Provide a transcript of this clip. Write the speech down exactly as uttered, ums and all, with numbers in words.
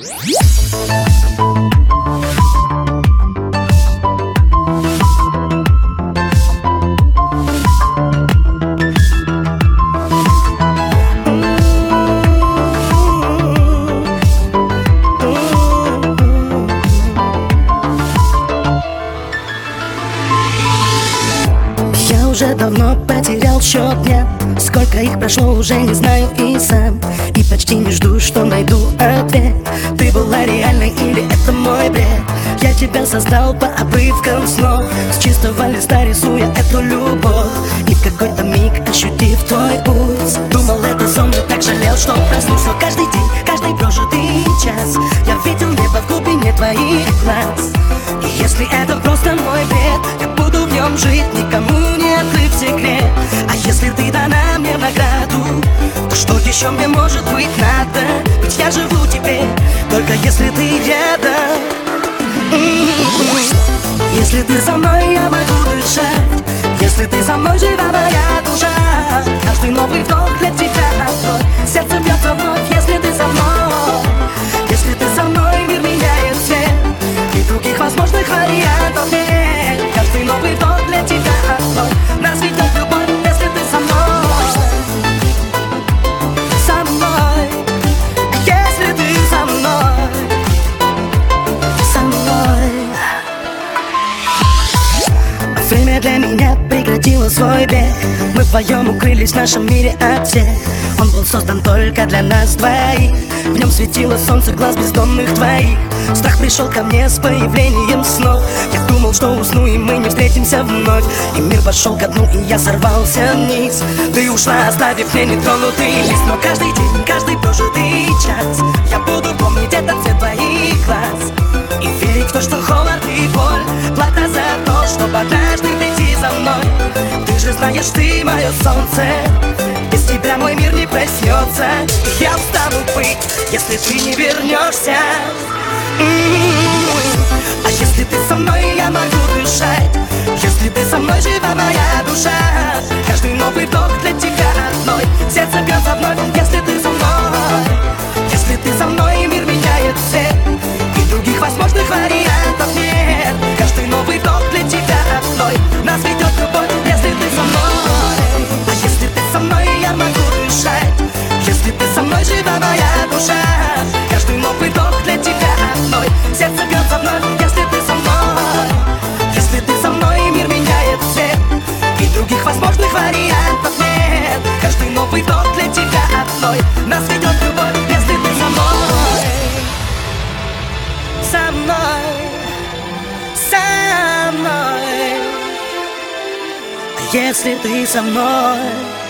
Уже давно потерял счет дня, сколько их прошло, уже не знаю и сам. И почти не жду, что найду ответ. Ты была реальной или это мой бред? Я тебя создал по обрывкам снов, с чистого листа рисуя эту любовь. И в какой-то миг, ощутив твой пульс, думал, это сон, но так жалел, что проснулся. Каждый день, каждый прожитый час я видел небо в глубине твоих глаз. И если это просто мой бред, я буду в нем жить, никому не открыв секрет. А если ты дана мне в награду, то что еще мне может быть надо? Ведь я живу теперь, только если ты рядом. Если ты со мной, я могу дышать. Если ты со мной, жива моя душа. Каждый новый вдох для тебя открой. Сердце бьется вновь, если ты со мной. Если ты со мной, мир меняет цвет, и других возможных вариантов нет. Каждый новый вдох для тебя открой. Нас ведет любовь, если ты со мной. Со мной. Если ты со мной. Со мной. Время для меня прекратило свой бег. Мы вдвоем укрылись в нашем мире от всех. Он был создан только для нас двоих. В нем светило солнце глаз бездомных твоих. Страх пришел ко мне с появлением снов. Я думал, что усну и мы не встретимся вновь. И мир пошел ко дну, и я сорвался вниз. Ты ушла, оставив мне нетронутый лист. Но каждый день, каждый прожитый час я буду помнить этот цвет твоих глаз. И верить в то, что холод и боль плата за то, чтобы однажды прийти за мной. Ты же знаешь, ты мое солнце. Без тебя мой мир не проснется. И я устану быть, если ты не вернешься. Mm-hmm. А если ты со мной, я могу дышать. Если ты со мной, жива моя душа. Каждый новый вдох для тебя одной. Сердце бьется вновь, если ты со мной. Если ты со мной, мир меняет цвет, и других возможных вариантов нет. Каждый новый вдох для тебя одной. Нас ведет любовь, если ты со мной. А если ты со мной, я могу дышать. Если ты со мной, жива моя душа. Каждый новый вдох для тебя одной. Сердце бьется вновь, если ты со мной. Если ты со мной, мир меняет цвет, и других возможных вариантов нет. Каждый новый вдох для тебя одной. Нас ведет любовь, если ты со мной. Со мной. Со мной. Если ты со мной.